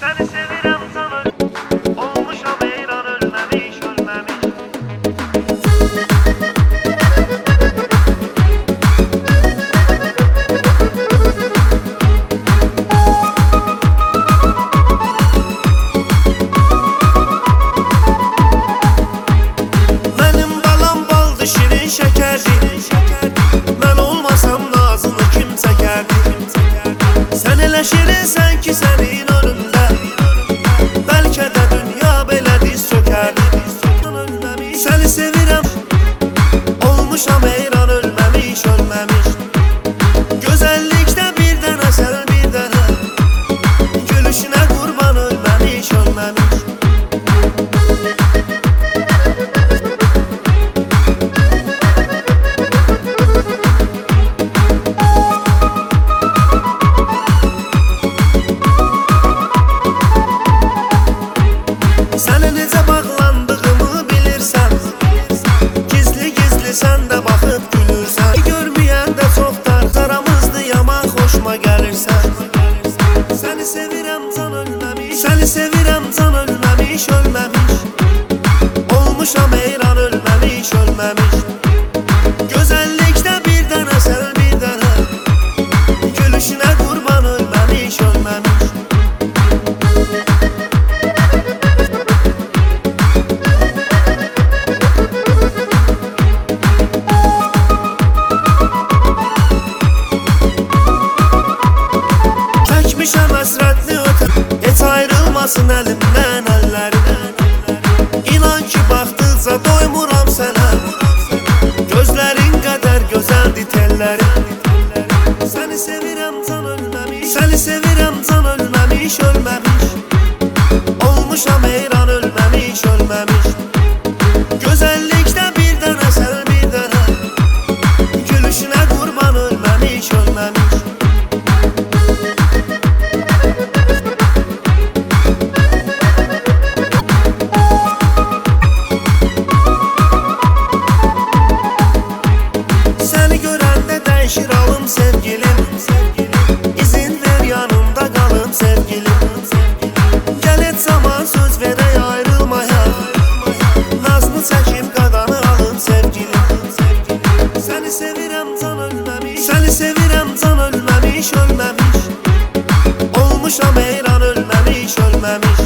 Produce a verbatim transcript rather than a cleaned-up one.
Seni sevirem sana olmuşam heyran ölmemiş ölmemiş. Benim balam baldı şirin şekerdi. Ben olmasam nazını kim çekerdi? Sen elə şirinsən ki senin önünde belki de dünya belə diz çökerdi. Seni sevirem olmuşam heyran ölmemiş ölmemiş. Gözəllikdə bir dənə sən bir dənə, gülüşünə qurban ölmemiş ölmemiş. Sənə necə bağlandığımı bilirsən, gizli gizli sən də baxıb gülürsən. Görməyəndə çoxdan aramızdı yaman xoşuma gəlirsən. Səni sevirəm can ölməmiş, səni sevirəm can ölməmiş ölməmiş. Olmuşam heyran ölməmiş ölməmiş. Gözəllikdə bir dənə sən bir dənə, gülüşünə qurban ölməmiş ölməmiş. Çəkmişəm həsrətli ötür, heç ayrılmasın əlimdən əllərim. İnan ki baxdıqca doymuram sənə, gözlərin qədər gözəldir tellərim. Səni sevirəm can ölməmiş, səni sevirəm can ölməmiş ölməmiş. Olmuşam heyran ölməmiş ölməmiş. Gözəllikdə bir dənə sən bir dənə, gülüşünə qurban ölməmiş ölməmiş. Səni görəndə dəyişir alım sevgilim, İzin ver yanımda qalım sevgilim. Gəl et zaman söz verək ayrılmaya, nazlı çəkim qadanı alım sevgilim. Səni sevirəm can ölməmiş, səni sevirəm can ölməmiş ölməmiş. Olmuşam heyran ölməmiş ölməmiş.